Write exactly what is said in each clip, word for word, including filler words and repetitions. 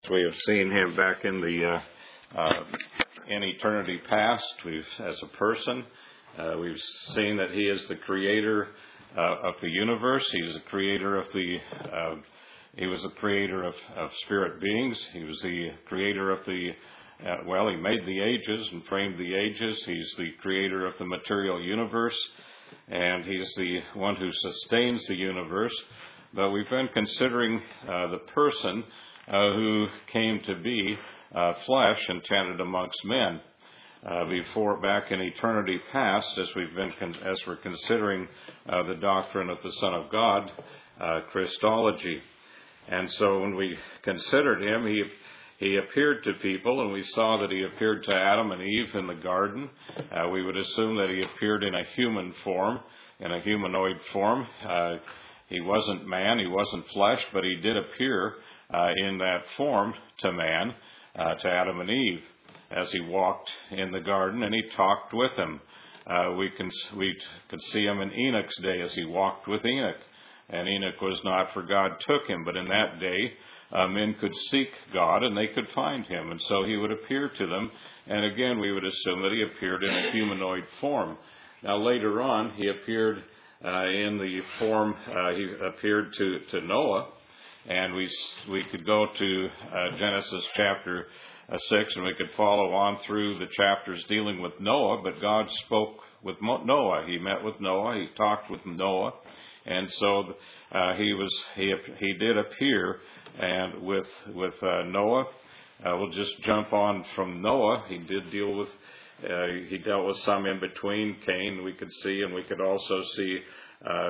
We have seen him back in the uh, uh, in eternity past. We've, as a person, uh, we've seen that he is the creator uh, of the universe. He's the creator of the. Uh, he was the creator of, of spirit beings. He was the creator of the. Uh, well, he made the ages and framed the ages. He's the creator of the material universe, and he's the one who sustains the universe. But we've been considering uh, the person Uh, who came to be uh, flesh intended amongst men uh, before, back in eternity past, as we've been con- as we're considering uh, the doctrine of the Son of God, uh, Christology. And so, when we considered him, he he appeared to people, and we saw that he appeared to Adam and Eve in the garden. Uh, we would assume that he appeared in a human form, in a humanoid form. Uh, he wasn't man, he wasn't flesh, but he did appear Uh, in that form to man, uh, to Adam and Eve, as he walked in the garden and he talked with them. Uh, we can we could see him in Enoch's day as he walked with Enoch, and Enoch was not, for God took him. But in that day, uh, men could seek God and they could find him, and so he would appear to them. And again, we would assume that he appeared in a humanoid form. Now later on, he appeared uh, in the form. Uh, he appeared to to Noah. And we we could go to uh, Genesis chapter uh, six, and we could follow on through the chapters dealing with Noah. But God spoke with Mo- Noah. He met with Noah. He talked with Noah, and so uh, he was he he did appear and with with uh, Noah. Uh, we'll just jump on from Noah. He did deal with uh, he dealt with some in between Cain. We could see, and we could also see uh,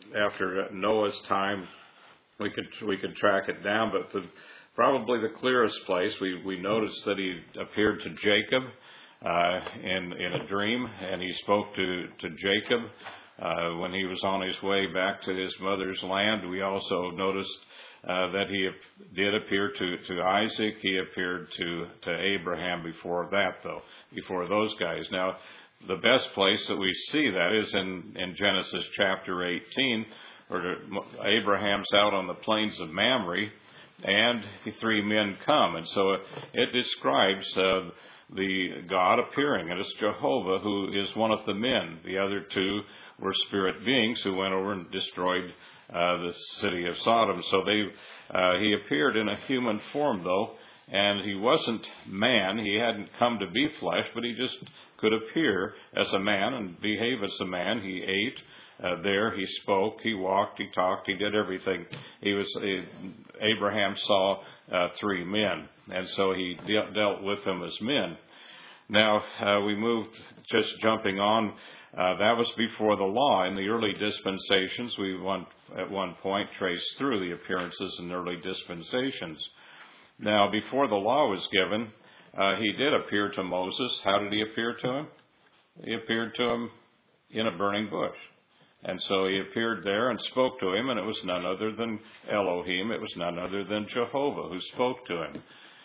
after Noah's time. We could we could track it down, but the, probably the clearest place we, we noticed that he appeared to Jacob uh, in in a dream, and he spoke to to Jacob uh, when he was on his way back to his mother's land. We also noticed uh, that he did appear to, to Isaac. He appeared to to Abraham before that, though, before those guys. Now, the best place that we see that is in in Genesis chapter eighteen. Or Abraham's out on the plains of Mamre, and the three men come. And so it describes uh, the God appearing. And it's Jehovah who is one of the men. The other two were spirit beings who went over and destroyed uh, the city of Sodom. So they uh, he appeared in a human form, though, and he wasn't man. He hadn't come to be flesh, but he just could appear as a man and behave as a man. He ate. Uh, there he spoke, he walked, he talked, he did everything. He was uh, Abraham saw uh, three men, and so he de- dealt with them as men. Now uh, we moved, just jumping on. Uh, that was before the law. In the early dispensations, we one, at one point traced through the appearances in early dispensations. Now, before the law was given, uh, he did appear to Moses. How did he appear to him? He appeared to him in a burning bush. And so he appeared there and spoke to him, and it was none other than Elohim. It was none other than Jehovah who spoke to him.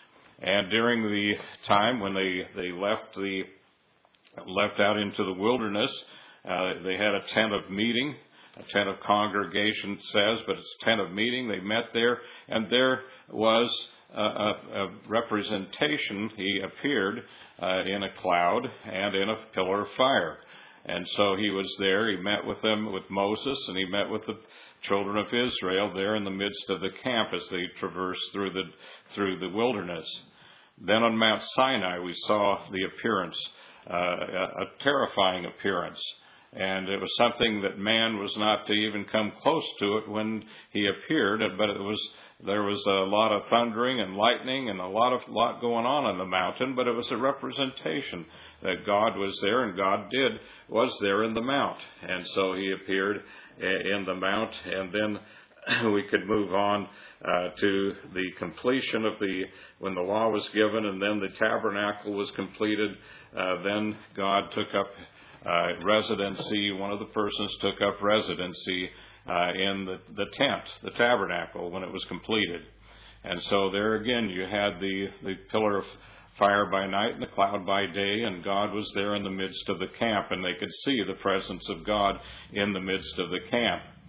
And during the time when they, they left the left out into the wilderness, uh, they had a tent of meeting. A tent of congregation says, but it's a tent of meeting. They met there, and there was a, a, a representation. He appeared uh, in a cloud and in a pillar of fire. And so he was there, he met with them, with Moses, and he met with the children of Israel there in the midst of the camp as they traversed through the through the wilderness. Then on Mount Sinai we saw the appearance, uh, a, a terrifying appearance. And it was something that man was not to even come close to it when he appeared, but it was there was a lot of thundering and lightning and a lot of lot going on on the mountain, but it was a representation that God was there, and God did was there in the mount. And so he appeared in the mount, and then we could move on uh, to the completion of the, when the law was given and then the tabernacle was completed, uh, then God took up Uh, residency. One of the persons took up residency uh, in the, the tent, the tabernacle, when it was completed. And so there again you had the, the pillar of fire by night and the cloud by day, and God was there in the midst of the camp, and they could see the presence of God in the midst of the camp.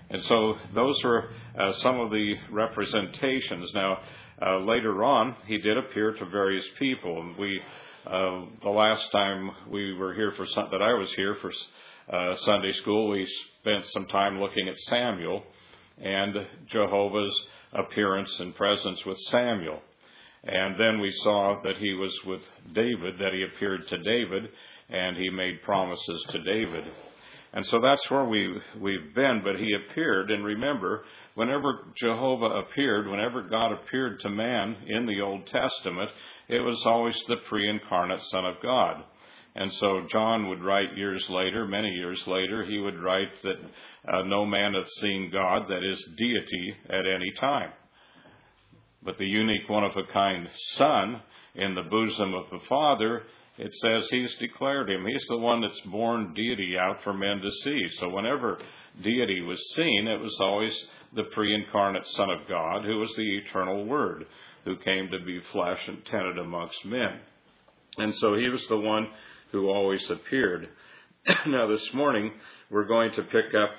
And so those were uh, some of the representations. Now, uh, later on, he did appear to various people. And we, uh, the last time we were here for that I was here for uh, Sunday school, we spent some time looking at Samuel and Jehovah's appearance and presence with Samuel. And then we saw that he was with David, that he appeared to David, and he made promises to David. And so that's where we, we've been, but he appeared. And remember, whenever Jehovah appeared, whenever God appeared to man in the Old Testament, it was always the pre-incarnate Son of God. And so John would write years later, many years later, he would write that uh, no man hath seen God, that is deity, at any time. But the unique one-of-a-kind Son in the bosom of the Father, it says he's declared him. He's the one that's born deity out for men to see. So whenever deity was seen, it was always the pre-incarnate Son of God, who was the eternal Word, who came to be flesh and tented amongst men. And so he was the one who always appeared. Now this morning, we're going to pick up,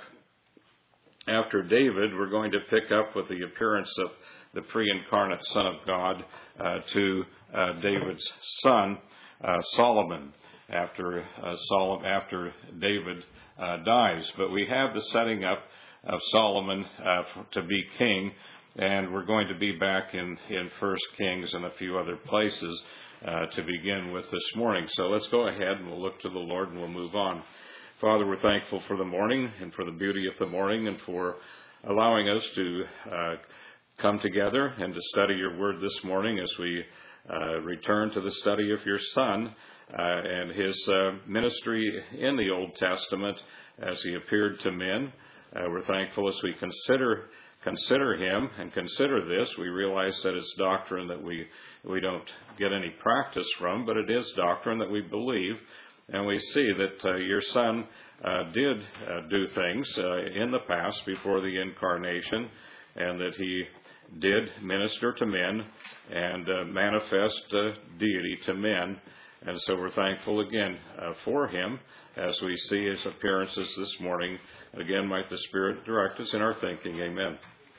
after David, we're going to pick up with the appearance of the pre-incarnate Son of God uh, to uh, David's son, uh, Solomon, after uh, Solomon, after David uh, dies. But we have the setting up of Solomon uh, to be king, and we're going to be back in, in First Kings and a few other places uh, to begin with this morning. So let's go ahead and we'll look to the Lord and we'll move on. Father, we're thankful for the morning and for the beauty of the morning and for allowing us to uh, come together and to study your word this morning as we uh, return to the study of your Son uh, and his uh, ministry in the Old Testament as he appeared to men. Uh, we're thankful as we consider consider him and consider this. We realize that it's doctrine that we, we don't get any practice from, but it is doctrine that we believe. And we see that uh, your Son uh, did uh, do things uh, in the past before the incarnation, and that he did minister to men and uh, manifest uh, deity to men. And so we're thankful again uh, for him as we see his appearances this morning. Again, might the Spirit direct us in our thinking. Amen.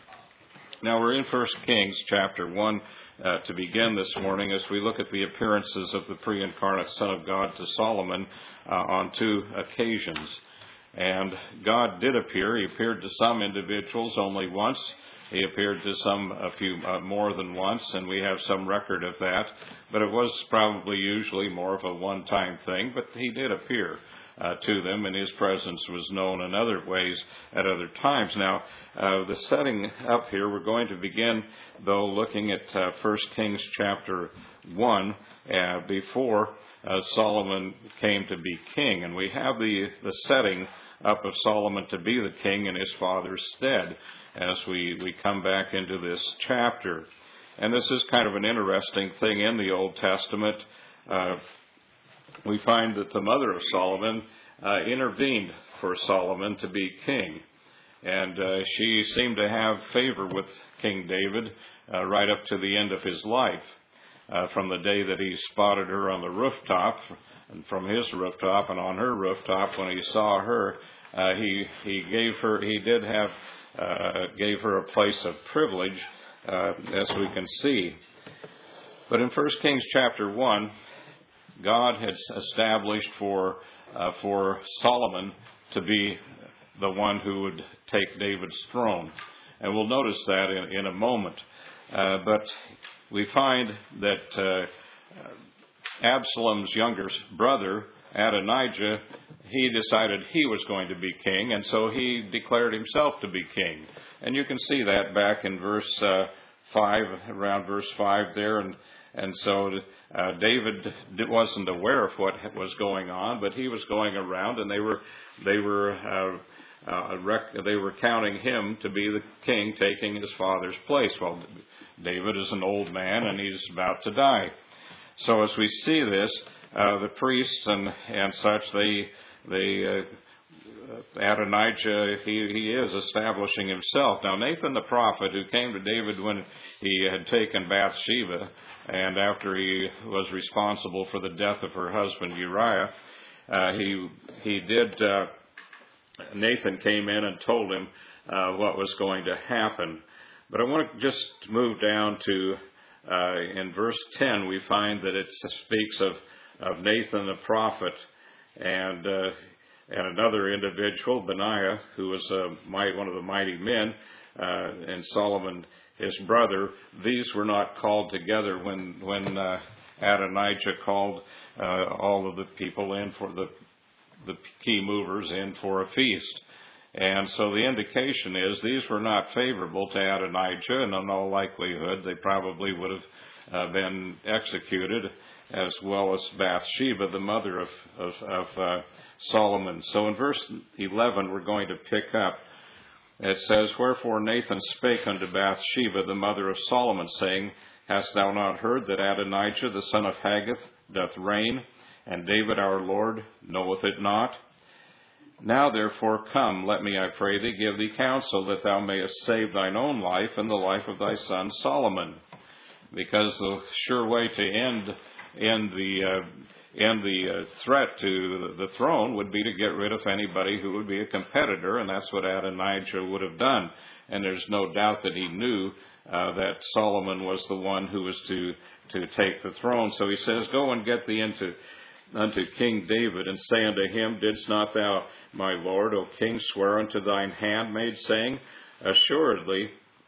Now we're in First Kings chapter one uh, to begin this morning as we look at the appearances of the pre-incarnate Son of God to Solomon uh, on two occasions. And God did appear. He appeared to some individuals only once. He appeared to some a few uh, more than once, and we have some record of that. But it was probably usually more of a one-time thing, but he did appear uh, to them, and his presence was known in other ways at other times. Now, uh, the setting up here, we're going to begin, though, looking at uh, First Kings chapter one, uh, before uh, Solomon came to be king. And we have the, the setting up of Solomon to be the king in his father's stead as we, we come back into this chapter. And this is kind of an interesting thing in the Old Testament. Uh, we find that the mother of Solomon uh, intervened for Solomon to be king. And uh, she seemed to have favor with King David uh, right up to the end of his life. Uh, from the day that he spotted her on the rooftop, and from his rooftop and on her rooftop, when he saw her, uh, he he gave her he did have uh, gave her a place of privilege, uh, as we can see. But in First Kings chapter one, God had established for uh, for Solomon to be the one who would take David's throne, and we'll notice that in, in a moment. Uh, but we find that uh, Absalom's younger brother, Adonijah, he decided he was going to be king, and so he declared himself to be king. And you can see that back in verse uh, five, around verse five there. And, and so uh, David wasn't aware of what was going on, but he was going around, and they were they were uh, uh, rec- they were counting him to be the king, taking his father's place. Well, David is an old man, and he's about to die. So as we see this, uh, the priests and, and such, they, they uh, Adonijah, he, he is establishing himself. Now, Nathan the prophet, who came to David when he had taken Bathsheba, and after he was responsible for the death of her husband Uriah, uh, he, he did, uh, Nathan came in and told him uh, what was going to happen. But I want to just move down to, uh, in verse ten, we find that it speaks of, of Nathan the prophet and uh, and another individual, Benaiah, who was uh, might, one of the mighty men, uh, and Solomon, his brother. These were not called together when when uh, Adonijah called uh, all of the people in for the the key movers in for a feast. And so the indication is these were not favorable to Adonijah, and in all likelihood they probably would have uh, been executed, as well as Bathsheba, the mother of, of, of uh, Solomon. So in verse eleven we're going to pick up. It says, "Wherefore Nathan spake unto Bathsheba, the mother of Solomon, saying, Hast thou not heard that Adonijah the son of Haggith doth reign, and David our Lord knoweth it not? Now therefore come, let me, I pray thee, give thee counsel, that thou mayest save thine own life and the life of thy son Solomon." Because the sure way to end end the uh, end the uh, threat to the throne would be to get rid of anybody who would be a competitor, and that's what Adonijah would have done. And there's no doubt that he knew uh, that Solomon was the one who was to to take the throne. So he says, "Go and get thee into unto King David, and say unto him, Didst not thou, my lord, O king, swear unto thine handmaid, saying, Assuredly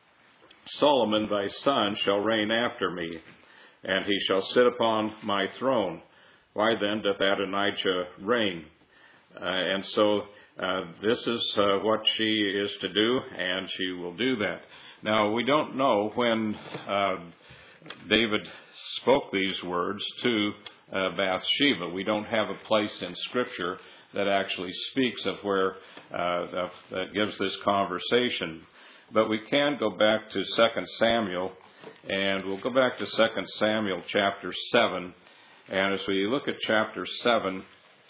Solomon thy son shall reign after me, and he shall sit upon my throne. Why then doth Adonijah reign?" Uh, and so uh, this is uh, what she is to do, and she will do that. Now, we don't know when uh, David spoke these words to uh, Bathsheba. We don't have a place in Scripture that actually speaks of where uh, of, that gives this conversation. But we can go back to Second Samuel, and we'll go back to Second Samuel chapter seven. And as we look at chapter seven,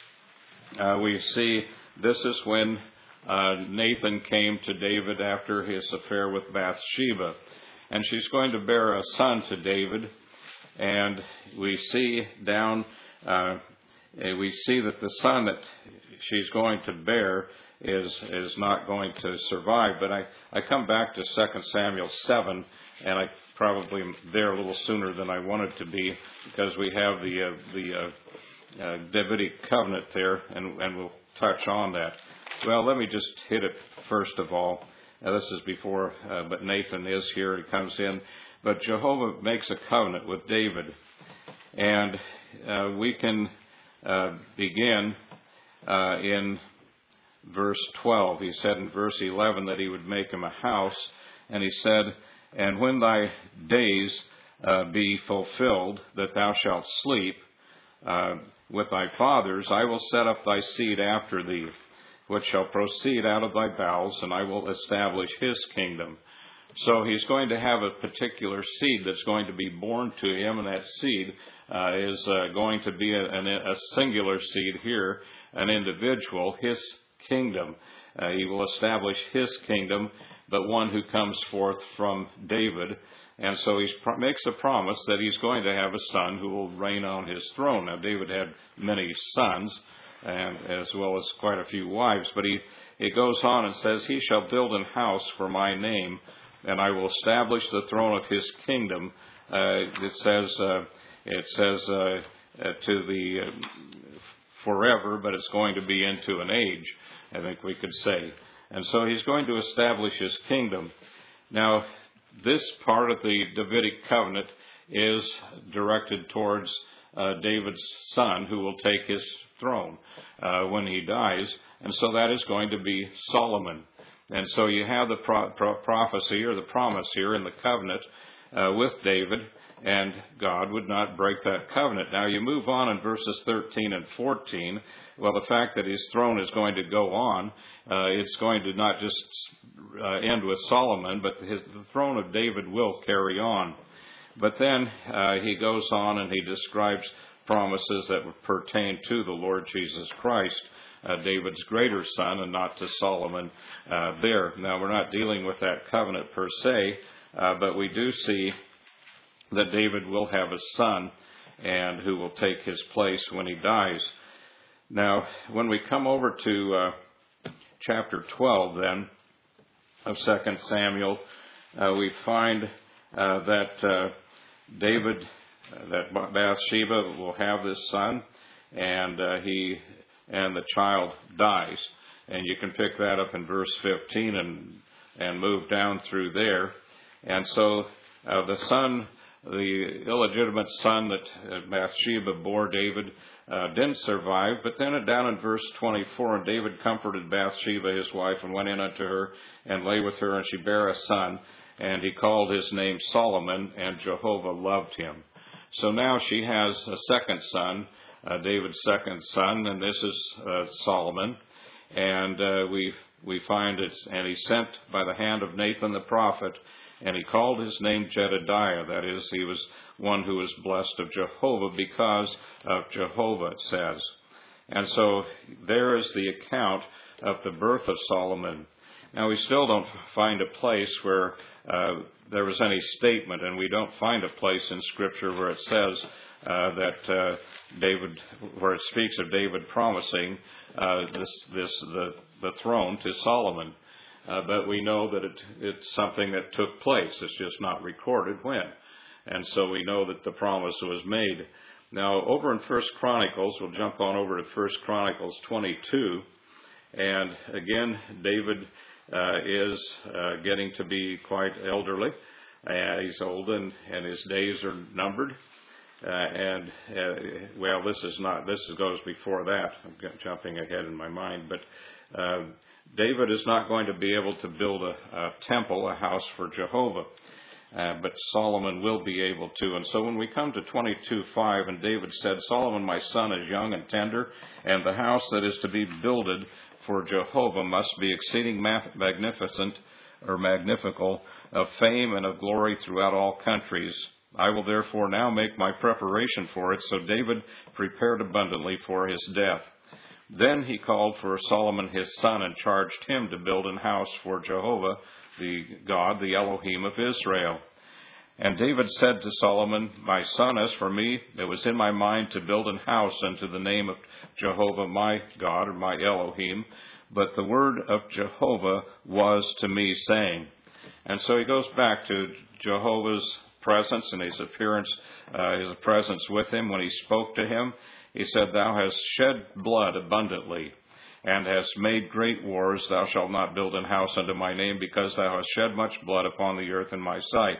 uh, we see this is when uh, Nathan came to David after his affair with Bathsheba. And she's going to bear a son to David. And we see down, uh, we see that the son that she's going to bear is is not going to survive. But I, I come back to Second Samuel seven, and I probably am there a little sooner than I wanted to be, because we have the uh, the uh, uh, Davidic covenant there, and, and we'll touch on that. Well, let me just hit it first of all. Now, this is before, uh, but Nathan is here. He comes in. But Jehovah makes a covenant with David, and uh, we can uh, begin uh, in verse twelve. He said in verse eleven that he would make him a house, and he said, "And when thy days uh, be fulfilled, that thou shalt sleep uh, with thy fathers, I will set up thy seed after thee, which shall proceed out of thy bowels, and I will establish his kingdom." So he's going to have a particular seed that's going to be born to him, and that seed uh, is uh, going to be a, a singular seed here, an individual, his kingdom. Uh, he will establish his kingdom, but one who comes forth from David. And so he pro- makes a promise that he's going to have a son who will reign on his throne. Now, David had many sons, and as well as quite a few wives, but he, he goes on and says, "He shall build an house for my name, and I will establish the throne of his kingdom." Uh, it says, uh, it says uh, uh, to the uh, forever, but it's going to be into an age, I think we could say. And so he's going to establish his kingdom. Now, this part of the Davidic covenant is directed towards uh, David's son, who will take his throne uh, when he dies. And so that is going to be Solomon. And so you have the pro- pro- prophecy or the promise here in the covenant uh, with David, and God would not break that covenant. Now you move on in verses thirteen and fourteen. Well, the fact that his throne is going to go on, uh, it's going to not just uh, end with Solomon, but his, the throne of David will carry on. But then uh, he goes on and he describes promises that pertain to the Lord Jesus Christ, Uh, David's greater son, and not to Solomon uh, there. Now, we're not dealing with that covenant per se, uh, but we do see that David will have a son, and who will take his place when he dies. Now, when we come over to uh, chapter twelve, then, of Second Samuel, uh, we find uh, that uh, David, uh, that Bathsheba will have this son, and uh, he and the child dies. And you can pick that up in verse fifteen and and move down through there. And so uh, the son, the illegitimate son that Bathsheba bore David, uh, didn't survive. But then down in verse twenty-four, and David comforted Bathsheba, his wife, and went in unto her and lay with her, and she bare a son, and he called his name Solomon, and Jehovah loved him. So now she has a second son, uh, David's second son, and this is uh, Solomon. And uh, we we find it, and he sent by the hand of Nathan the prophet, and he called his name Jedediah. That is, he was one who was blessed of Jehovah because of Jehovah, it says. And so there is the account of the birth of Solomon. Now, we still don't find a place where uh, there was any statement, and we don't find a place in Scripture where it says uh, that uh, David, where it speaks of David promising uh, this, this the, the throne to Solomon. Uh, but we know that it, it's something that took place. It's just not recorded when. And so we know that the promise was made. Now, over in First Chronicles, we'll jump on over to First Chronicles twenty-two. And again, David uh, is uh, getting to be quite elderly. Uh, he's old, and, and his days are numbered. Uh, and, uh, well, this is not, this goes before that. I'm jumping ahead in my mind. But uh, David is not going to be able to build a, a temple, a house for Jehovah. Uh, but Solomon will be able to. And so when we come to twenty-two five, and David said, Solomon, my son, is young and tender, and the house that is to be builded for Jehovah must be exceeding magnificent, or magnifical, of fame and of glory throughout all countries. I will therefore now make my preparation for it. So David prepared abundantly for his death. Then he called for Solomon his son and charged him to build an house for Jehovah, the God, the Elohim of Israel. And David said to Solomon, my son, as for me, it was in my mind to build an house unto the name of Jehovah my God, or my Elohim, but the word of Jehovah was to me, saying. And so he goes back to Jehovah's presence and his appearance, uh, his presence with him when he spoke to him. He said, thou hast shed blood abundantly, and hast made great wars. Thou shalt not build an house unto my name, because thou hast shed much blood upon the earth in my sight.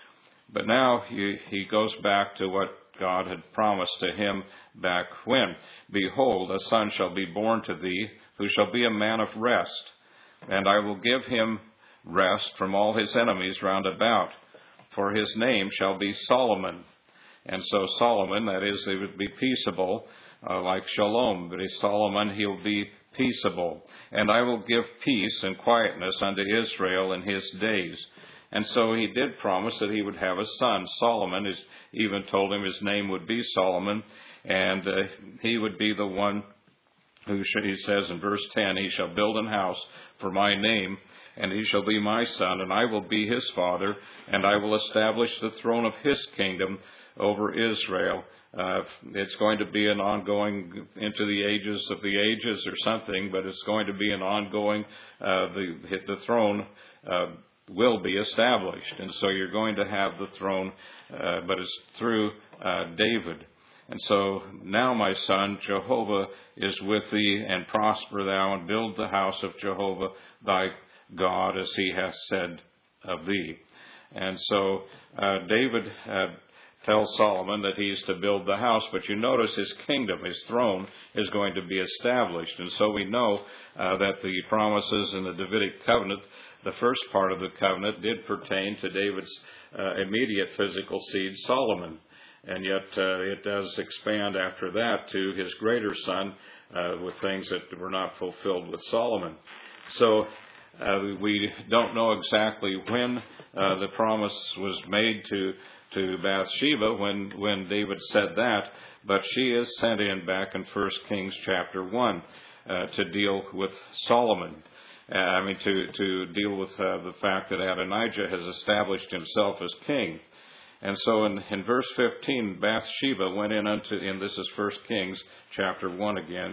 But now he, he goes back to what God had promised to him back when. Behold, a son shall be born to thee, who shall be a man of rest, and I will give him rest from all his enemies round about. For his name shall be Solomon. And so Solomon, that is, he would be peaceable, uh, like Shalom. But as Solomon, he'll be peaceable. And I will give peace and quietness unto Israel in his days. And so he did promise that he would have a son. Solomon is, even told him his name would be Solomon. And uh, he would be the one who, he says in verse ten, he shall build an house for my name, and he shall be my son, and I will be his father, and I will establish the throne of his kingdom over Israel. Uh, it's going to be an ongoing, into the ages of the ages or something, but it's going to be an ongoing, uh, the, the throne uh, will be established. And so you're going to have the throne, uh, but it's through uh, David. And so now, my son, Jehovah is with thee, and prosper thou, and build the house of Jehovah thy God, as he hath said of thee. And so uh, David uh, tells Solomon that he's to build the house, but you notice his kingdom, his throne, is going to be established. And so we know uh, that the promises in the Davidic covenant, the first part of the covenant, did pertain to David's uh, immediate physical seed, Solomon. And yet uh, it does expand after that to his greater son uh, with things that were not fulfilled with Solomon. So Uh, we don't know exactly when uh, the promise was made to to Bathsheba when when David said that, but she is sent in back in First Kings chapter one uh, to deal with Solomon. Uh, I mean to to deal with uh, the fact that Adonijah has established himself as king. And so in, in verse fifteen, Bathsheba went in unto, and this is First Kings chapter one again,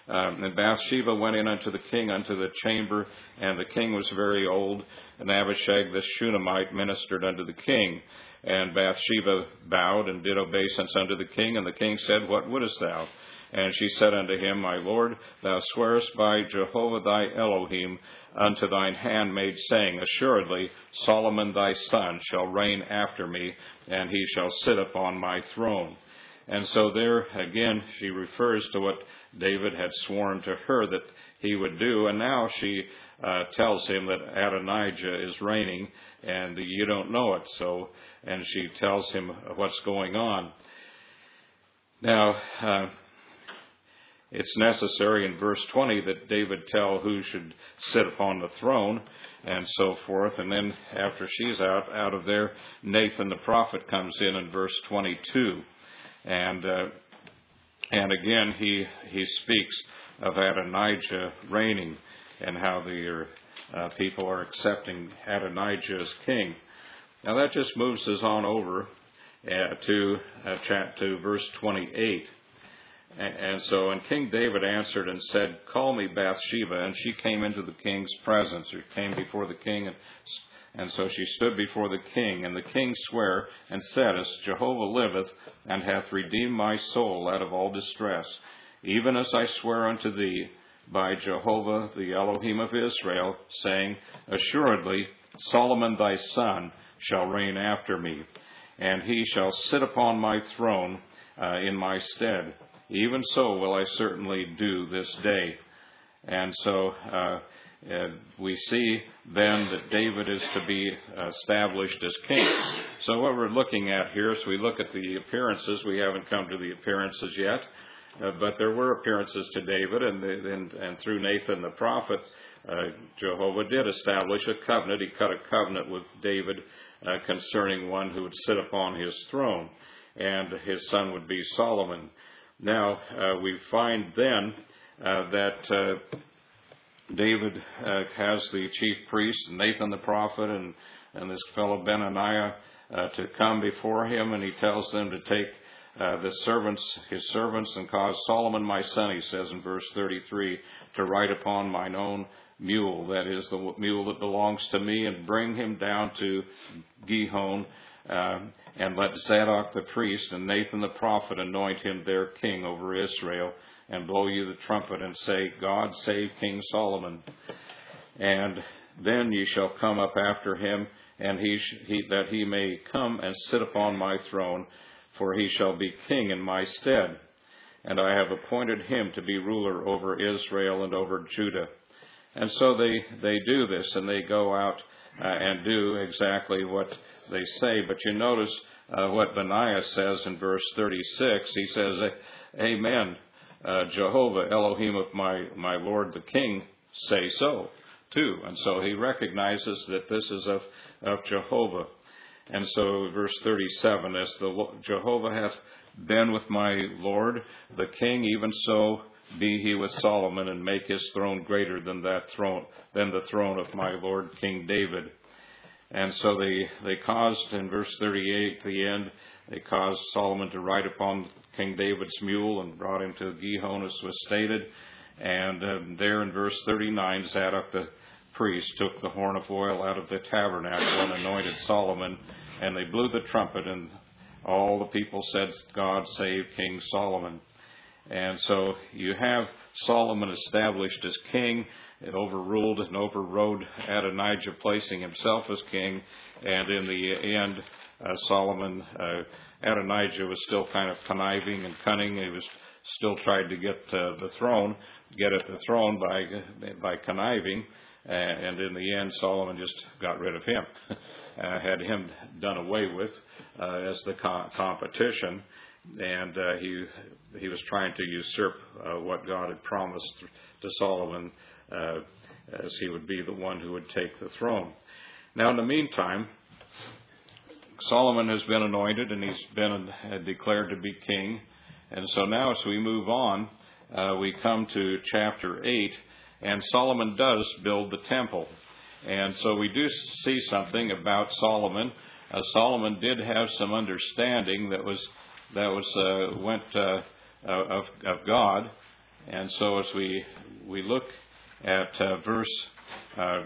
Um, and Bathsheba went in unto the king unto the chamber, and the king was very old. And Abishag the Shunammite ministered unto the king. And Bathsheba bowed and did obeisance unto the king. And the king said, What wouldest thou? And she said unto him, My lord, thou swearest by Jehovah thy Elohim unto thine handmaid, saying, Assuredly Solomon thy son shall reign after me, and he shall sit upon my throne. And so there, again, she refers to what David had sworn to her that he would do. And now she uh, tells him that Adonijah is reigning, and you don't know it. So, and she tells him what's going on. Now, uh, it's necessary in verse twenty that David tell who should sit upon the throne and so forth. And then after she's out, out of there, Nathan the prophet comes in in verse twenty-two. And uh, and again, he he speaks of Adonijah reigning and how the uh, people are accepting Adonijah as king. Now that just moves us on over uh, to uh, chat to verse twenty-eight. And, and so, and King David answered and said, Call me Bathsheba. And she came into the king's presence, or came before the king, and And so she stood before the king, and the king sware and said, As Jehovah liveth, and hath redeemed my soul out of all distress, even as I swear unto thee by Jehovah the Elohim of Israel, saying, Assuredly Solomon thy son shall reign after me, and he shall sit upon my throne uh, in my stead. Even so will I certainly do this day. And so uh, Uh, we see then that David is to be established as king. So what we're looking at here is we look at the appearances. We haven't come to the appearances yet, uh, but there were appearances to David, and, the, and, and through Nathan the prophet, uh, Jehovah did establish a covenant. He cut a covenant with David uh, concerning one who would sit upon his throne, and his son would be Solomon. Now, uh, we find then uh, that uh, David uh, has the chief priest, Nathan the prophet, and, and this fellow Benaniah uh, to come before him, and he tells them to take uh, the servants, his servants, and cause Solomon my son, he says in verse thirty-three, to ride upon mine own mule, that is the mule that belongs to me, and bring him down to Gihon, uh, and let Zadok the priest and Nathan the prophet anoint him their king over Israel, and blow you the trumpet, and say, God save King Solomon. And then ye shall come up after him, and he, sh- he that he may come and sit upon my throne, for he shall be king in my stead. And I have appointed him to be ruler over Israel and over Judah. And so they, they do this, and they go out uh, and do exactly what they say. But you notice uh, what Benaiah says in verse thirty-six. He says, Amen. Uh, Jehovah, Elohim of my, my Lord the King, say so, too. And so he recognizes that this is of, of Jehovah. And so verse thirty-seven, as the Jehovah hath been with my Lord the King, even so be he with Solomon, and make his throne greater than that throne, than the throne of my Lord King David. And so they, they caused, in verse thirty-eight, the end, they caused Solomon to ride upon King David's mule and brought him to Gihon, as was stated. And um, there in verse thirty-nine, Zadok the priest took the horn of oil out of the tabernacle and anointed Solomon, and they blew the trumpet, and all the people said, God save King Solomon. And so you have Solomon established as king. It overruled and overrode Adonijah, placing himself as king. And in the end, uh, Solomon, uh, Adonijah was still kind of conniving and cunning. He was still trying to get uh, the throne, get at the throne by by conniving. Uh, and in the end, Solomon just got rid of him, uh, had him done away with uh, as the co- competition. And uh, he he was trying to usurp uh, what God had promised to Solomon, uh, as he would be the one who would take the throne. Now, in the meantime, Solomon has been anointed, and he's been uh, declared to be king. And so now, as we move on, uh, we come to chapter eight, and Solomon does build the temple. And so we do see something about Solomon. Uh, Solomon did have some understanding that was that was uh, went uh, of, of God, And so as we we look at uh, verse uh,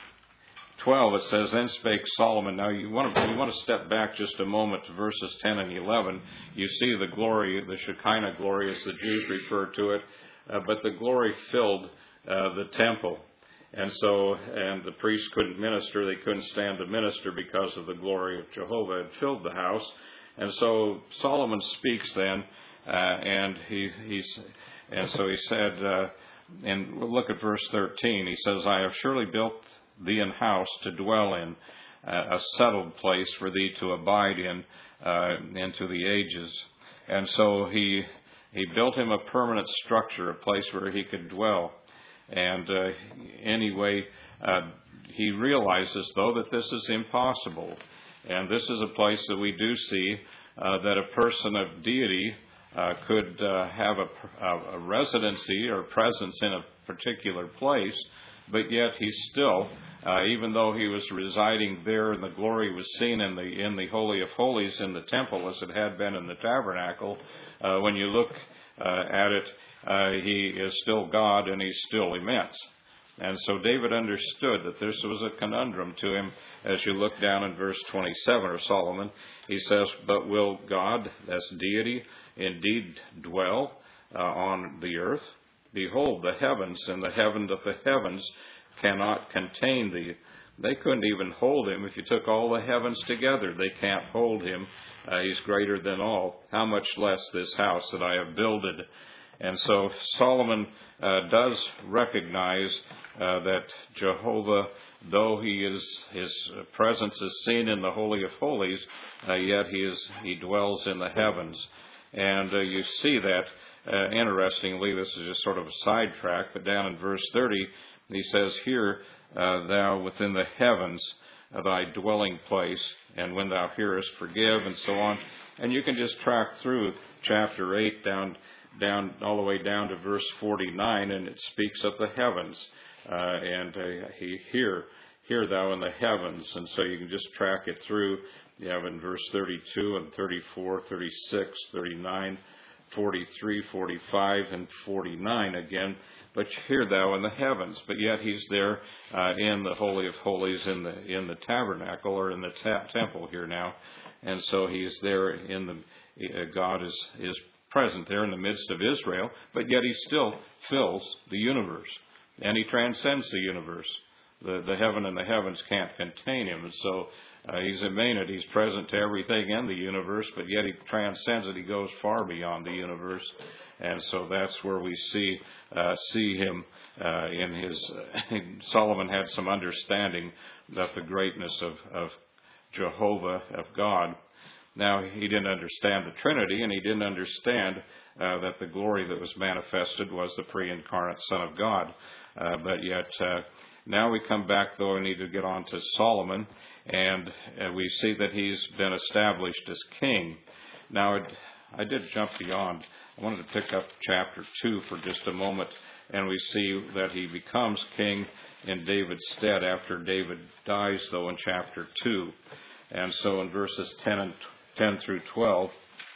twelve, it says, "Then spake Solomon." Now you want to you want to step back just a moment to verses ten and eleven. You see the glory, the Shekinah glory, as the Jews refer to it, uh, but the glory filled uh, the temple, and so and the priests couldn't minister; they couldn't stand to minister because of the glory of Jehovah had filled the house. And so Solomon speaks then, uh, and he he's and so he said, uh, and we'll look at verse thirteen. He says, "I have surely built thee an house to dwell in, uh, a settled place for thee to abide in uh, into the ages." And so he he built him a permanent structure, a place where he could dwell. And uh, anyway, uh, he realizes, though, that this is impossible. And this is a place that we do see uh, that a person of deity uh, could uh, have a, a residency or presence in a particular place, but yet he still, uh, even though he was residing there and the glory was seen in the in the Holy of Holies in the temple as it had been in the tabernacle, uh, when you look uh, at it, uh, he is still God and he's still immense. And so David understood that this was a conundrum to him. As you look down in verse twenty-seven of Solomon, he says, "But will God, as deity, indeed dwell uh, on the earth? Behold, the heavens and the heaven of the heavens cannot contain thee." They couldn't even hold him. If you took all the heavens together, they can't hold him. Uh, he's greater than all. How much less this house that I have builded? And so Solomon uh, does recognize uh, that Jehovah, though he is his presence is seen in the Holy of Holies, uh, yet he is he dwells in the heavens. And uh, you see that. Uh, interestingly, this is just sort of a sidetrack, but down in verse thirty, he says, "Hear uh, thou within the heavens uh, thy dwelling place, and when thou hearest, forgive," and so on. And you can just track through chapter eight down down all the way down to verse forty-nine, and it speaks of the heavens. Uh, and uh, he hear, hear thou in the heavens. And so you can just track it through. You have in verse thirty-two and thirty-four, thirty-six, thirty-nine, forty-three, forty-five, and forty-nine again. "But hear thou in the heavens." But yet he's there uh, in the Holy of Holies, in the in the tabernacle or in the ta- temple here now, and so he's there in the uh, God is is present there in the midst of Israel. But yet he still fills the universe, and he transcends the universe. The the heaven and the heavens can't contain him, and so uh, he's immanent. He's present to everything in the universe, but yet he transcends it. He goes far beyond the universe. And so that's where we see uh, see him uh, in his. Uh, Solomon had some understanding of the greatness of, of Jehovah, of God. Now, he didn't understand the Trinity, and he didn't understand uh, that the glory that was manifested was the pre-incarnate Son of God. Uh, but yet, uh, now we come back, though, we need to get on to Solomon, and uh, we see that he's been established as king. Now, it, I did jump beyond. I wanted to pick up chapter two for just a moment, and we see that he becomes king in David's stead after David dies, though, in chapter two. And so in verses ten and ten through twelve,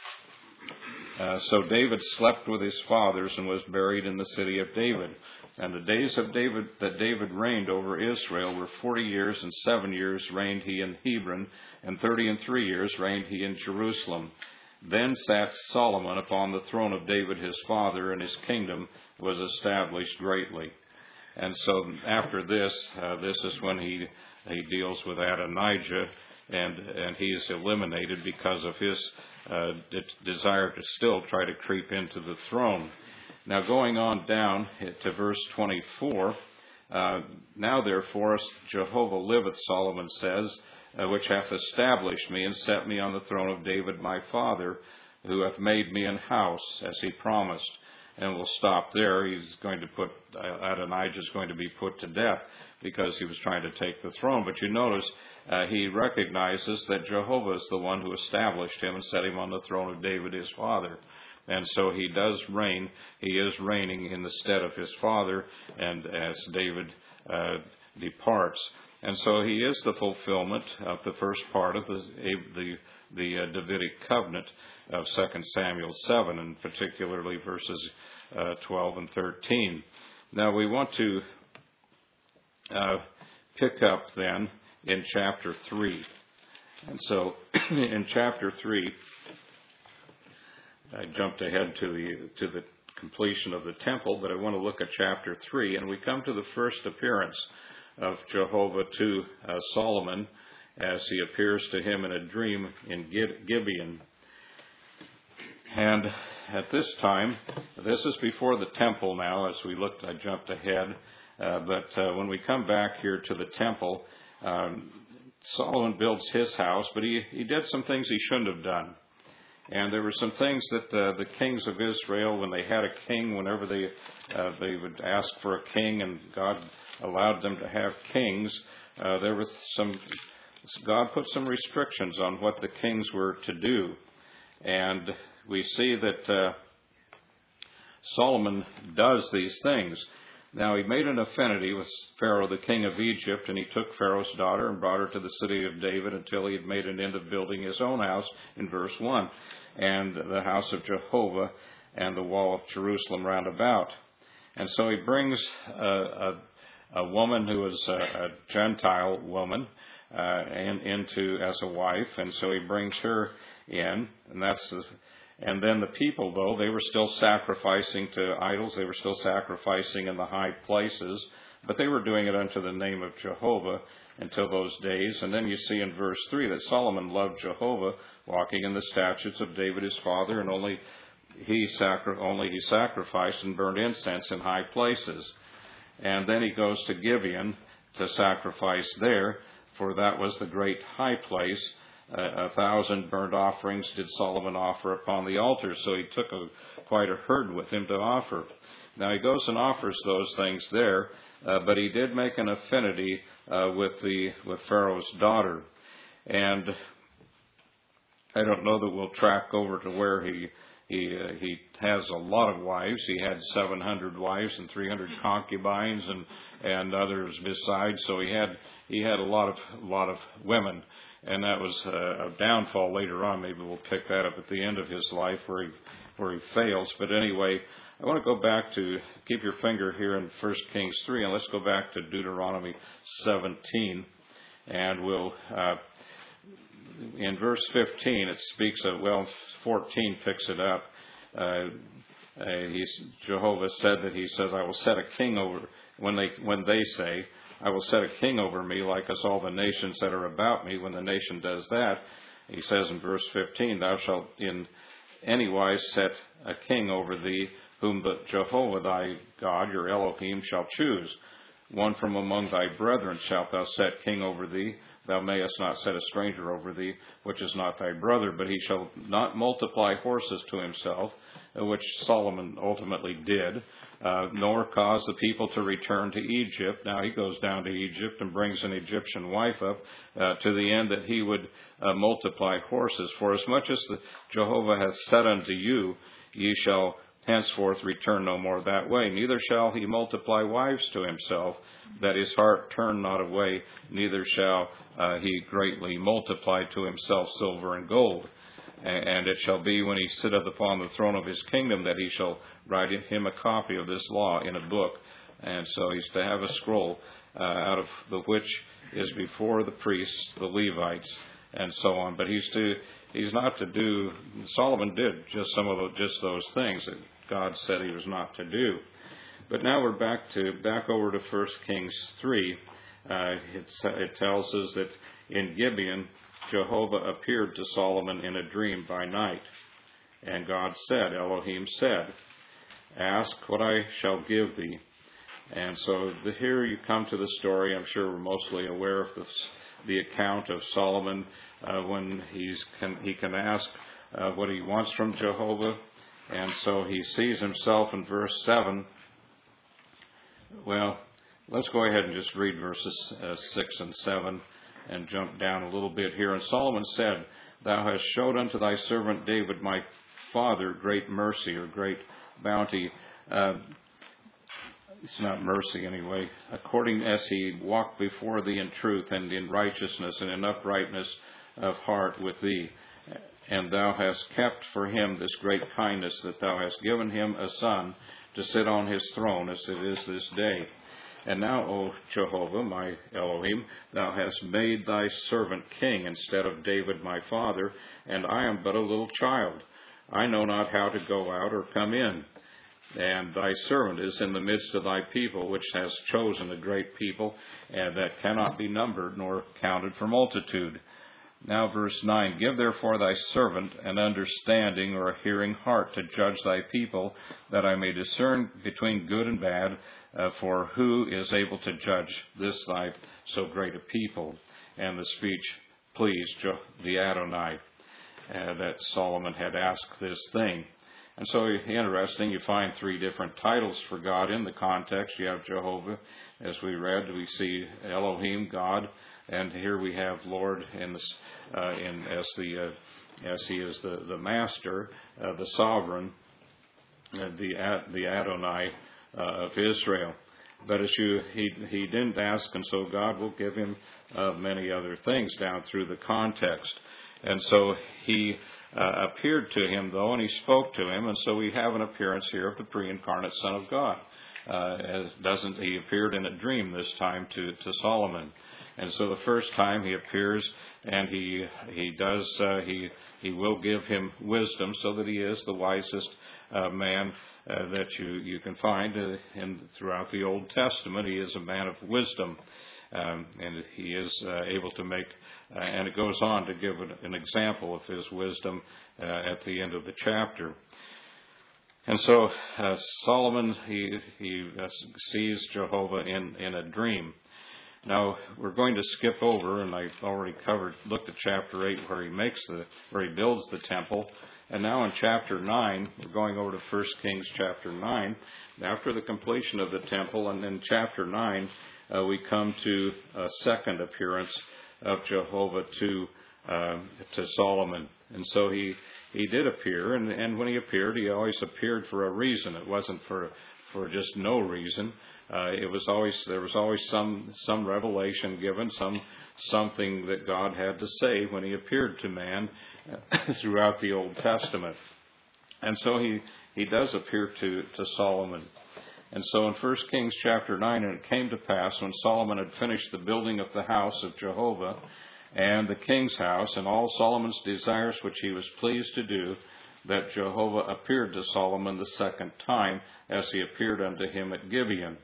uh, so David slept with his fathers and was buried in the city of David. And the days of David that David reigned over Israel were forty years, and seven years reigned he in Hebron, and thirty and three years reigned he in Jerusalem. Then sat Solomon upon the throne of David his father, and his kingdom was established greatly. And so after this, uh, this is when he he deals with Adonijah, and and he is eliminated because of his uh, de- desire to still try to creep into the throne. Now going on down to verse twenty-four, uh, "Now therefore Jehovah liveth," Solomon says, Uh, which hath established me and set me on the throne of David my father, who hath made me an house, as he promised. And we'll stop there. He's going to put, uh, Adonijah is going to be put to death because he was trying to take the throne. But you notice uh, he recognizes that Jehovah is the one who established him and set him on the throne of David his father. And so he does reign. He is reigning in the stead of his father, and as David uh, departs. And so he is the fulfillment of the first part of the the, the uh, Davidic covenant of Second Samuel seven, and particularly verses uh, twelve and thirteen. Now we want to uh, pick up then in chapter three. And so in chapter three, I jumped ahead to the to the completion of the temple, but I want to look at chapter three, and we come to the first appearance of Jehovah to uh, Solomon as he appears to him in a dream in Gibeon. And at this time, this is before the temple now, as we looked, I jumped ahead, uh, but uh, when we come back here to the temple, um, Solomon builds his house, but he, he did some things he shouldn't have done. And there were some things that uh, the kings of Israel, when they had a king, whenever they uh, they would ask for a king, and God allowed them to have kings, uh, there was some. God put some restrictions on what the kings were to do, and we see that uh, Solomon does these things. Now, he made an affinity with Pharaoh, the king of Egypt, and he took Pharaoh's daughter and brought her to the city of David until he had made an end of building his own house, in verse one, and the house of Jehovah and the wall of Jerusalem round about. And so he brings a, a, a woman who is a, a Gentile woman uh, in, into as a wife, and so he brings her in, and that's the And then the people, though, they were still sacrificing to idols. They were still sacrificing in the high places, but they were doing it unto the name of Jehovah until those days. And then you see in verse three that Solomon loved Jehovah, walking in the statutes of David his father, and only he, sacri- only he sacrificed and burned incense in high places. And then he goes to Gibeon to sacrifice there, for that was the great high place. Uh, a thousand burnt offerings did Solomon offer upon the altar. So he took a, quite a herd with him to offer. Now he goes and offers those things there, uh, but he did make an affinity uh, with the with Pharaoh's daughter. And I don't know that we'll track over to where he he uh, he has a lot of wives. He had seven hundred wives and three hundred concubines and and others besides. So he had he had a lot of a lot of women. And that was a downfall later on. Maybe we'll pick that up at the end of his life where he where he fails. But anyway, I want to go back to, keep your finger here in First Kings three, and let's go back to Deuteronomy seventeen. And we'll, uh, in verse fifteen, it speaks of, well, fourteen picks it up. Uh, uh, he's, Jehovah said that he says, I will set a king over, when they when they say, I will set a king over me like us all the nations that are about me. When the nation does that, he says in verse fifteen, thou shalt in any wise set a king over thee, whom the Jehovah thy God, your Elohim, shall choose. One from among thy brethren shalt thou set king over thee. Thou mayest not set a stranger over thee, which is not thy brother, but he shall not multiply horses to himself, which Solomon ultimately did, uh, nor cause the people to return to Egypt. Now he goes down to Egypt and brings an Egyptian wife up uh, to the end that he would uh, multiply horses. For as much as the Jehovah hath said unto you, ye shall henceforth return no more that way. Neither shall he multiply wives to himself, that his heart turn not away. Neither shall uh, he greatly multiply to himself silver and gold. And it shall be when he sitteth upon the throne of his kingdom that he shall write him a copy of this law in a book. And so he's to have a scroll uh, out of the which is before the priests, the Levites, and so on. But he's to he's not to do. Solomon did just some of the, just those things that God said he was not to do. But now we're back to back over to First Kings three. Uh, it, it tells us that in Gibeon, Jehovah appeared to Solomon in a dream by night. And God said, Elohim said, ask what I shall give thee. And so the, here you come to the story. I'm sure we're mostly aware of this, the account of Solomon uh, when he's can, he can ask uh, what he wants from Jehovah. And so he sees himself in verse seven. Well, let's go ahead and just read verses uh, six and seven and jump down a little bit here. And Solomon said, thou hast showed unto thy servant David my father great mercy or great bounty. Uh, it's not mercy anyway, according as he walked before thee in truth and in righteousness and in uprightness of heart with thee. And thou hast kept for him this great kindness, that thou hast given him a son to sit on his throne, as it is this day. And now, O Jehovah, my Elohim, thou hast made thy servant king instead of David my father, and I am but a little child. I know not how to go out or come in. And thy servant is in the midst of thy people, which has chosen a great people, and that cannot be numbered nor counted for multitude. Now verse nine, give therefore thy servant an understanding or a hearing heart to judge thy people, that I may discern between good and bad, uh, for who is able to judge this thy so great a people? And the speech pleased the Adonai, uh, that Solomon had asked this thing. And so, interesting, you find three different titles for God in the context. You have Jehovah, as we read. We see Elohim, God, and here we have Lord in this, uh, in as the uh, as He is the the Master, uh, the Sovereign, uh, the Ad, the Adonai uh, of Israel. But as you he he didn't ask, and so God will give him uh, many other things down through the context. And so he uh, appeared to him, though, and he spoke to him. And so we have an appearance here of the pre-incarnate Son of God. Uh, as doesn't he appeared in a dream this time to, to Solomon. And so the first time he appears, and he he does uh, he he will give him wisdom, so that he is the wisest uh, man uh, that you you can find uh, in throughout the Old Testament. He is a man of wisdom. Um, and he is uh, able to make, uh, and it goes on to give an, an example of his wisdom uh, at the end of the chapter. And so uh, Solomon, he he uh, sees Jehovah in, in a dream. Now we're going to skip over, and I've already covered, looked at chapter eight where he makes the, where he builds the temple. And now in chapter nine, we're going over to First Kings chapter nine. After the completion of the temple, and then chapter nine, Uh, we come to a second appearance of Jehovah to uh, to Solomon. And so he he did appear, and, and when he appeared, he always appeared for a reason. It wasn't for for just no reason. Uh, it was always there was always some some revelation given, some something that God had to say when he appeared to man throughout the Old Testament. And so he he does appear to to Solomon. And so in First Kings chapter nine, and it came to pass when Solomon had finished the building of the house of Jehovah and the king's house and all Solomon's desires which he was pleased to do, that Jehovah appeared to Solomon the second time, as he appeared unto him at Gibeon.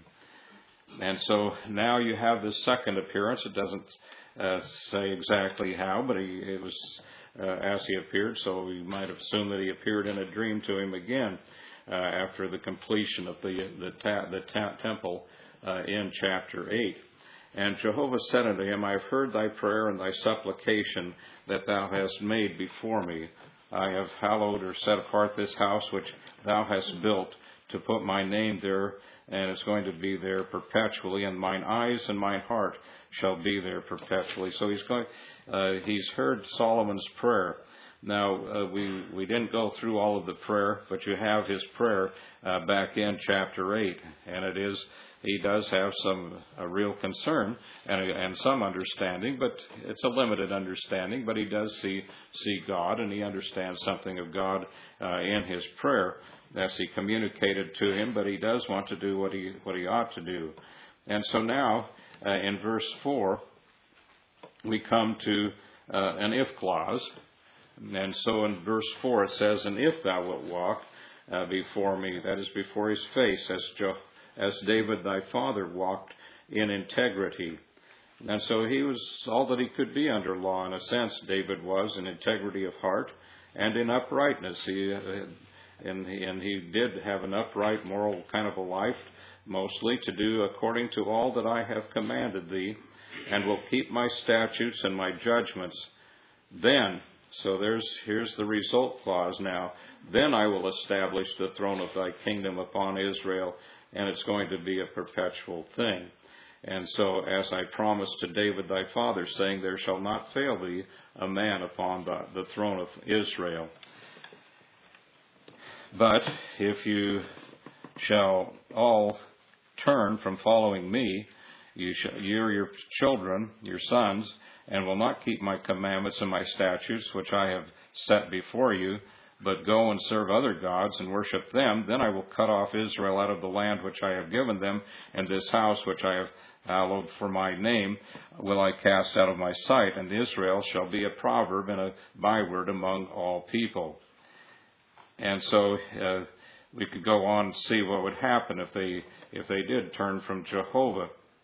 And so now you have this second appearance. It doesn't uh, say exactly how, but he, it was uh, as he appeared, so we might assume that he appeared in a dream to him again. Uh, after the completion of the the, ta- the ta- temple uh, in chapter eight. And Jehovah said unto him, I have heard thy prayer and thy supplication that thou hast made before me. I have hallowed or set apart this house which thou hast built to put my name there, and it's going to be there perpetually, and mine eyes and mine heart shall be there perpetually. So he's going. Uh, he's heard Solomon's prayer. Now, uh, we, we didn't go through all of the prayer, but you have his prayer uh, back in chapter eight. And it is, he does have some a real concern and, and some understanding, but it's a limited understanding. But he does see see God, and he understands something of God uh, in his prayer as he communicated to him, but he does want to do what he, what he ought to do. And so now, uh, in verse four, we come to uh, an if clause. And so in verse four it says, and if thou wilt walk uh, before me, that is before his face, as, Jo- as David thy father walked in integrity. And so he was all that he could be under law, in a sense, David was, in integrity of heart and in uprightness. He, uh, and, he, and he did have an upright, moral kind of a life, mostly, to do according to all that I have commanded thee, and will keep my statutes and my judgments. Then... So there's here's the result clause now. Then I will establish the throne of thy kingdom upon Israel, and it's going to be a perpetual thing. And so, as I promised to David thy father, saying, there shall not fail thee a man upon the, the throne of Israel. But if you shall all turn from following me, you, sh- you or your children, your sons, and will not keep my commandments and my statutes, which I have set before you, but go and serve other gods and worship them, then I will cut off Israel out of the land which I have given them, and this house which I have hallowed for my name will I cast out of my sight, and Israel shall be a proverb and a byword among all people. And so uh, we could go on and see what would happen if they if they did turn from Jehovah.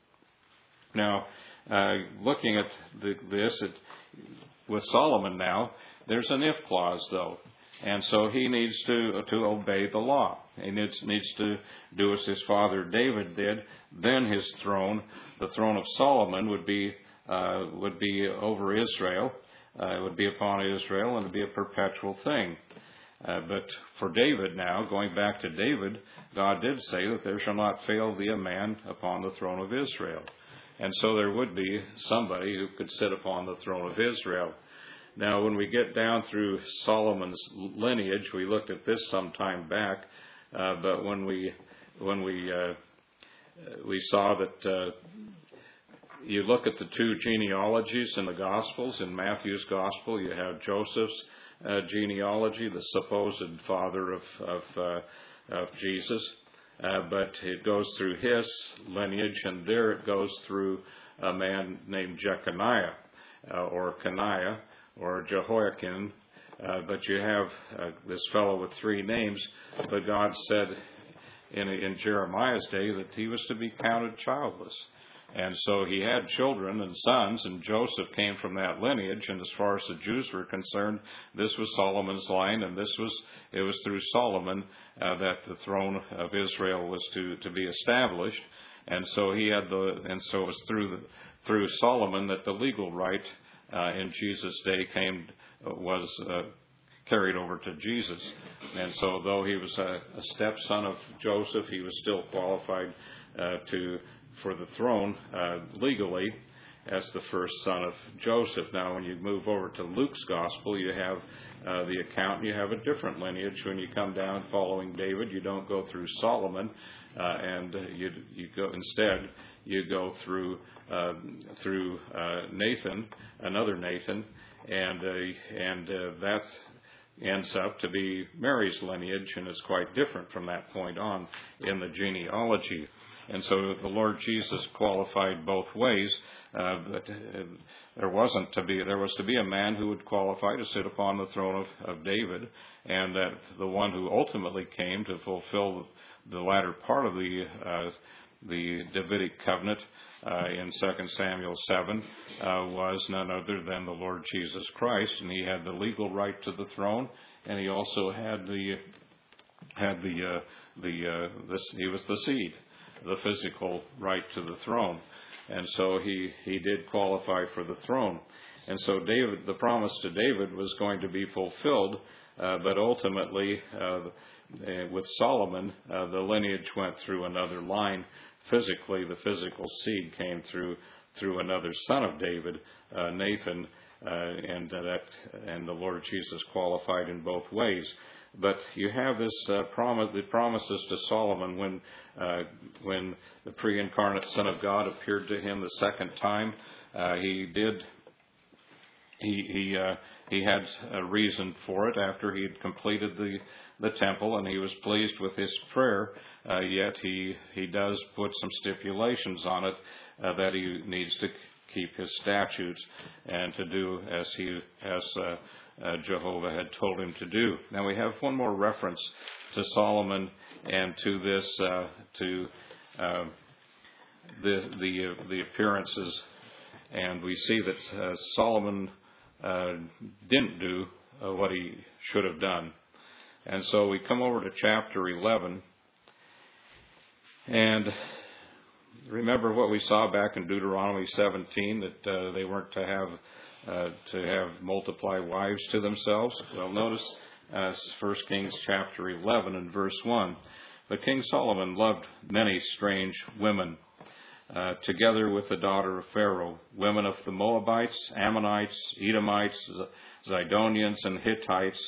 Now, uh, looking at the, this it, with Solomon now, there's an if clause though. And so he needs to to obey the law. He needs needs to do as his father David did. Then his throne, the throne of Solomon, would be uh, would be over Israel. Uh, it would be upon Israel, and it would be a perpetual thing. Uh, but for David now, going back to David, God did say that there shall not fail thee a man upon the throne of Israel. And so there would be somebody who could sit upon the throne of Israel. Now, when we get down through Solomon's lineage, we looked at this some time back, uh, but when we when we uh, we saw that uh, you look at the two genealogies in the Gospels. In Matthew's Gospel, you have Joseph's uh, genealogy, the supposed father of of, uh, of Jesus, uh, but it goes through his lineage, and there it goes through a man named Jeconiah uh, or Coniah, or Jehoiakim, uh, but you have uh, this fellow with three names. But God said in, in Jeremiah's day that he was to be counted childless. And so he had children and sons, and Joseph came from that lineage. And as far as the Jews were concerned, this was Solomon's line, and this was it was through Solomon uh, that the throne of Israel was to, to be established. And so he had the and so it was through the, through Solomon that the legal right Uh, in Jesus' day came uh, was uh, carried over to Jesus. And so though he was a, a stepson of Joseph, he was still qualified uh, to for the throne uh, legally as the first son of Joseph. Now, when you move over to Luke's gospel, you have uh, the account, and you have a different lineage. When you come down following David, you don't go through Solomon, uh, and you you go instead you go through uh, through uh, Nathan, another Nathan, and uh, and uh, that ends up to be Mary's lineage, and it's quite different from that point on in the genealogy. And so the Lord Jesus qualified both ways, uh, but uh, there wasn't to be there was to be a man who would qualify to sit upon the throne of, of David, and that the one who ultimately came to fulfill the latter part of the uh, the Davidic covenant uh, in Second Samuel seven uh, was none other than the Lord Jesus Christ, and he had the legal right to the throne, and he also had the had the uh, the uh, this he was the seed, the physical right to the throne, and so he he did qualify for the throne, and so David, the promise to David was going to be fulfilled, uh, but ultimately uh, with Solomon uh, the lineage went through another line. Physically, the physical seed came through through another son of David, uh, Nathan, uh, and uh, that and the Lord Jesus qualified in both ways. But you have this uh, promise, the promises to Solomon when uh, when the pre-incarnate Son of God appeared to him the second time. Uh, he did. He he uh, he had a reason for it after he had completed the the temple, and he was pleased with his prayer. Uh, yet he he does put some stipulations on it uh, that he needs to keep his statutes and to do as he as uh, uh, Jehovah had told him to do. Now we have one more reference to Solomon and to this uh, to uh, the the uh, the appearances, and we see that uh, Solomon uh, didn't do uh, what he should have done. And so we come over to chapter eleven, and remember what we saw back in Deuteronomy seventeen, that uh, they weren't to have uh, to have multiply wives to themselves. Well, notice uh, First Kings chapter eleven and verse one. But King Solomon loved many strange women, uh, together with the daughter of Pharaoh, women of the Moabites, Ammonites, Edomites, Zidonians, and Hittites,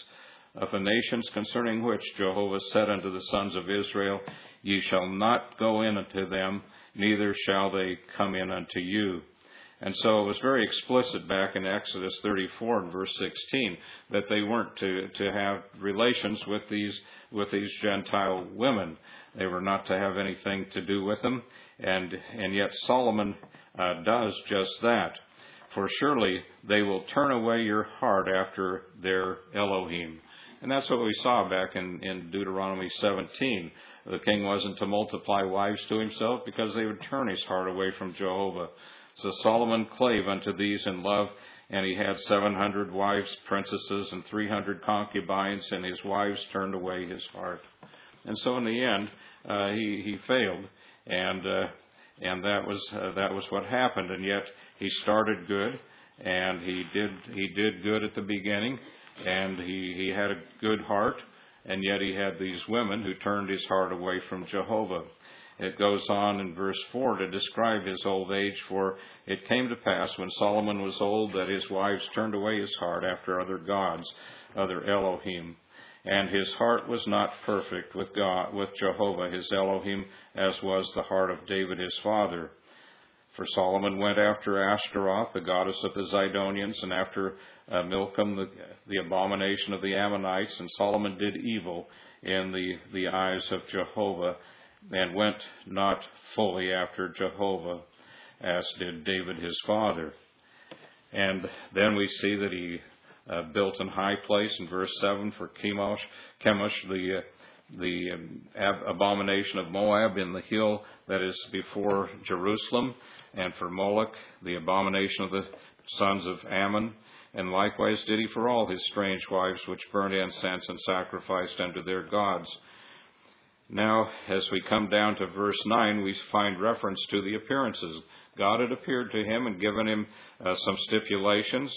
of the nations, concerning which Jehovah said unto the sons of Israel, Ye shall not go in unto them, neither shall they come in unto you. And so it was very explicit back in Exodus thirty-four and verse sixteen that they weren't to, to have relations with these with these Gentile women. They were not to have anything to do with them, and and yet Solomon uh, does just that. For surely they will turn away your heart after their Elohim. And that's what we saw back in, in Deuteronomy seventeen. The king wasn't to multiply wives to himself because they would turn his heart away from Jehovah. So Solomon clave unto these in love, and he had seven hundred wives, princesses, and three hundred concubines, and his wives turned away his heart. And so in the end, uh, he, he failed, and uh, and that was uh, that was what happened. And yet he started good, and he did he did good at the beginning, and he, he had a good heart, and yet he had these women who turned his heart away from Jehovah. It goes on in verse four to describe his old age, for it came to pass when Solomon was old that his wives turned away his heart after other gods, other Elohim. And his heart was not perfect with God, with Jehovah his Elohim, as was the heart of David his father. For Solomon went after Ashtaroth, the goddess of the Zidonians, and after uh, Milcom, the, the abomination of the Ammonites. And Solomon did evil in the, the eyes of Jehovah, and went not fully after Jehovah, as did David his father. And then we see that he uh, built an high place in verse seven for Chemosh, Chemosh the uh, the um, ab- abomination of Moab in the hill that is before Jerusalem, and for Moloch, the abomination of the sons of Ammon. And likewise did he for all his strange wives, which burned incense and sacrificed unto their gods. Now, as we come down to verse nine, we find reference to the appearances. God had appeared to him and given him uh, some stipulations,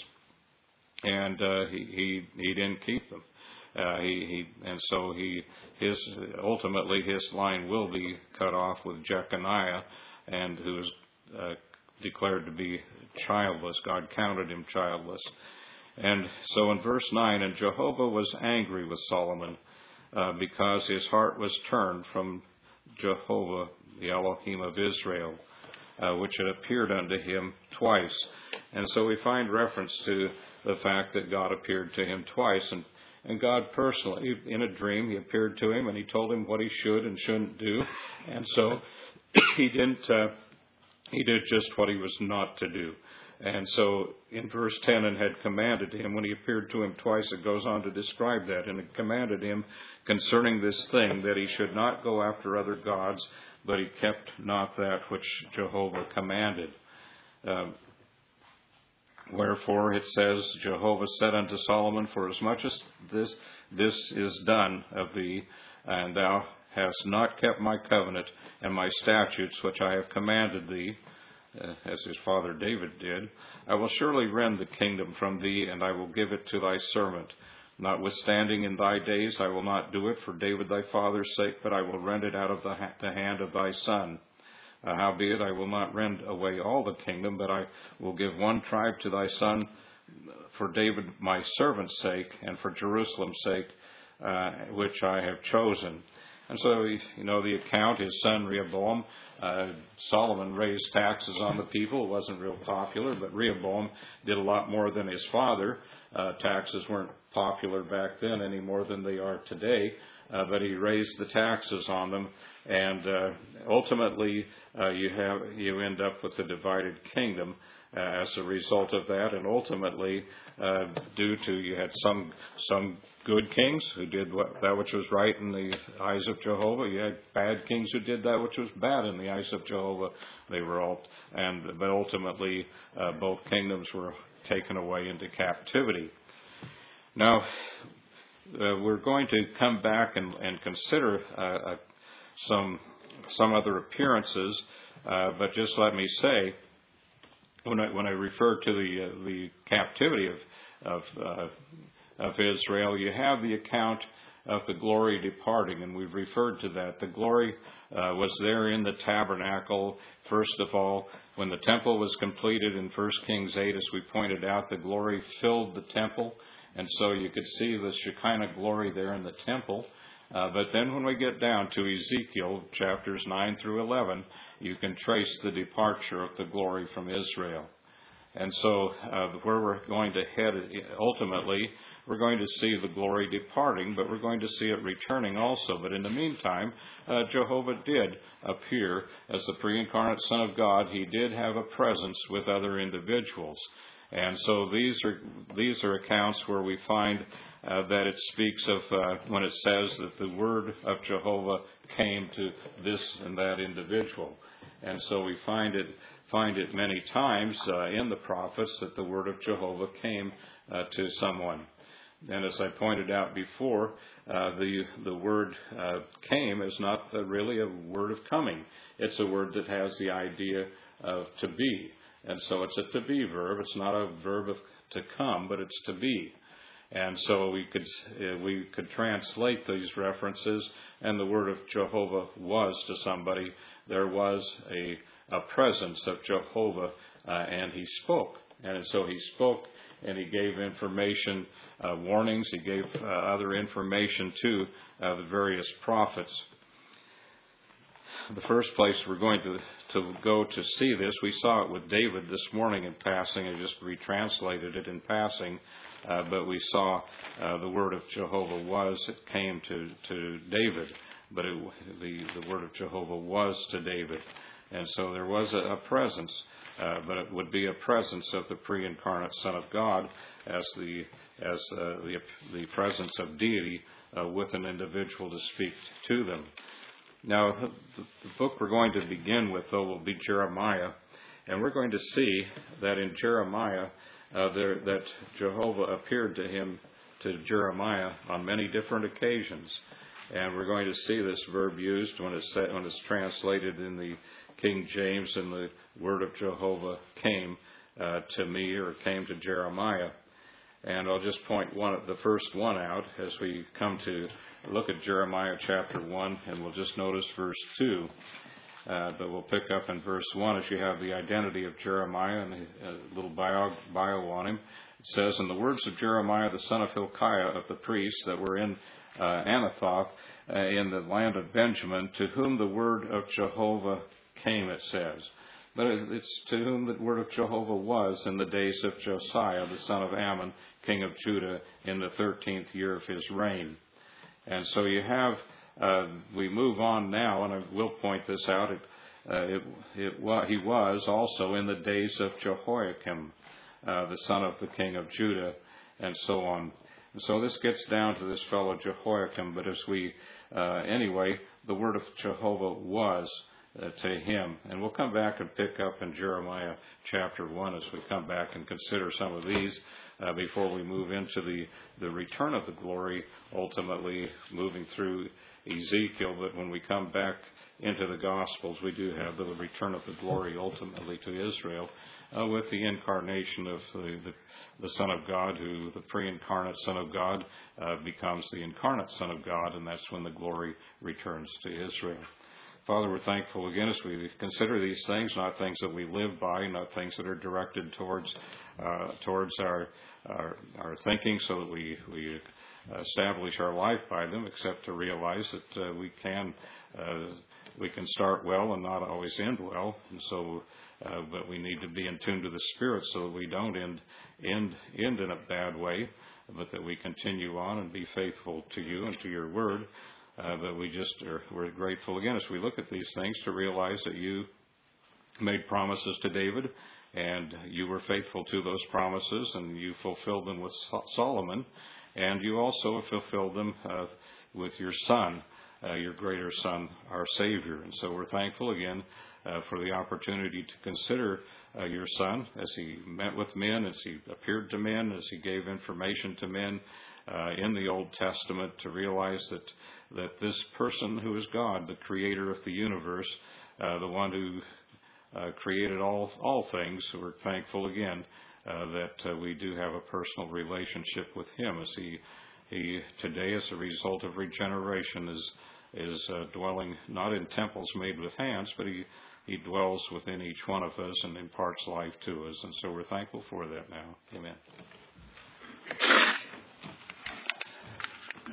and uh, he, he he didn't keep them. Uh, he, he and so he his ultimately his line will be cut off with Jeconiah, and who is uh, declared to be childless. God counted him childless. And so in verse nine, and Jehovah was angry with Solomon, Uh, because his heart was turned from Jehovah, the Elohim of Israel, uh, which had appeared unto him twice. And so we find reference to the fact that God appeared to him twice. And, and God personally, in a dream, he appeared to him and he told him what he should and shouldn't do. And so he didn't, uh, he did just what he was not to do. And so in verse ten, and had commanded him, when he appeared to him twice, it goes on to describe that, and it commanded him concerning this thing, that he should not go after other gods, but he kept not that which Jehovah commanded. Um, Wherefore it says, Jehovah said unto Solomon, for as much as this, this is done of thee, and thou hast not kept my covenant and my statutes which I have commanded thee, Uh, as his father David did, I will surely rend the kingdom from thee, and I will give it to thy servant. Notwithstanding, in thy days I will not do it for David thy father's sake, but I will rend it out of the, ha- the hand of thy son. Uh, howbeit, I will not rend away all the kingdom, but I will give one tribe to thy son for David my servant's sake, and for Jerusalem's sake, uh, which I have chosen. And so, you know, the account, his son Rehoboam, uh, Solomon raised taxes on the people. It wasn't real popular, but Rehoboam did a lot more than his father. Uh, taxes weren't popular back then any more than they are today, uh, but he raised the taxes on them, and uh, ultimately uh, you have you end up with a divided kingdom uh, as a result of that, and ultimately uh, due to you had some some good kings who did what, that which was right in the eyes of Jehovah. You had bad kings who did that which was bad in the eyes of Jehovah. They were all, and but ultimately uh, both kingdoms were taken away into captivity. Now, uh, we're going to come back and, and consider uh, uh, some some other appearances, uh, but just let me say, when I when I refer to the uh, the captivity of of, uh, of Israel, you have the account of the glory departing, and we've referred to that. The glory uh, was there in the tabernacle, first of all. When the temple was completed in First Kings eight, as we pointed out, the glory filled the temple, And so you could see the Shekinah glory there in the temple. Uh, but then when we get down to Ezekiel, chapters nine through eleven, you can trace the departure of the glory from Israel. And so uh, where we're going to head ultimately, we're going to see the glory departing, but we're going to see it returning also. But in the meantime, uh, Jehovah did appear as the pre-incarnate Son of God. He did have a presence with other individuals. And so these are these are accounts where we find uh, that it speaks of uh, when it says that the word of Jehovah came to this and that individual. And so we find it find it many times uh, in the prophets that the word of Jehovah came uh, to someone. And as I pointed out before, uh, the the word uh, came is not uh, really a word of coming. It's a word that has the idea of to be. And so it's a to be verb. It's not a verb of to come, but it's to be. And so we could we could translate these references, and the word of Jehovah was to somebody. There was a, a presence of Jehovah, uh, and he spoke. And so he spoke, and he gave information, uh, warnings. He gave uh, other information to uh, the various prophets. The first place we're going to, to go to see this, we saw it with David this morning in passing. I just retranslated it in passing. Uh, but we saw uh, the word of Jehovah was, it came to, to David. But it, the, the word of Jehovah was to David. And so there was a, a presence. Uh, but it would be a presence of the pre-incarnate Son of God as the as uh, the, the presence of deity uh, with an individual to speak to them. Now, the, the book we're going to begin with, though, will be Jeremiah. And we're going to see that in Jeremiah, uh, there, that Jehovah appeared to him, to Jeremiah, on many different occasions. And we're going to see this verb used when it's, when it's translated in the King James, and the word of Jehovah came uh, to me, or came to Jeremiah. And I'll just point one, the first one out as we come to look at Jeremiah chapter one, and we'll just notice verse two. Uh, but we'll pick up in verse one as you have the identity of Jeremiah and a little bio, bio on him. It says, "In the words of Jeremiah the son of Hilkiah of the priests that were in uh, Anathoth uh, in the land of Benjamin, to whom the word of Jehovah came," it says. But it's to whom the word of Jehovah was in the days of Josiah, the son of Ammon, king of Judah, in the thirteenth year of his reign. And so you have, uh, we move on now, and I will point this out. It, uh, it, it, he was also in the days of Jehoiakim, uh, the son of the king of Judah, and so on. And so this gets down to this fellow Jehoiakim, but as we, uh, anyway, the word of Jehovah was Uh, to him. And we'll come back and pick up in Jeremiah chapter one as we come back and consider some of these uh, before we move into the, the return of the glory, ultimately moving through Ezekiel. But when we come back into the Gospels, we do have the return of the glory ultimately to Israel uh, with the incarnation of the, the, the Son of God, who the pre-incarnate Son of God uh, becomes the incarnate Son of God, and that's when the glory returns to Israel. Father, we're thankful again as we consider these things, not things that we live by, not things that are directed towards uh, towards our, our our thinking, so that we we establish our life by them, except to realize that uh, we can uh, we can start well and not always end well, and so uh, but we need to be in tune to the Spirit so that we don't end end end in a bad way, but that we continue on and be faithful to you and to your word. Uh, but we just are, we're grateful again as we look at these things to realize that you made promises to David, and you were faithful to those promises, and you fulfilled them with Solomon, and you also fulfilled them uh, with your Son, uh, your greater Son, our Savior. And so we're thankful again uh, for the opportunity to consider uh, your Son as he met with men, as he appeared to men, as he gave information to men uh, in the Old Testament, to realize that that this person who is God, the creator of the universe, uh, the one who uh, created all all things, we're thankful again uh, that uh, we do have a personal relationship with him, as he he today, as a result of regeneration, is is uh, dwelling not in temples made with hands, but he he dwells within each one of us and imparts life to us. And so we're thankful for that now. Amen.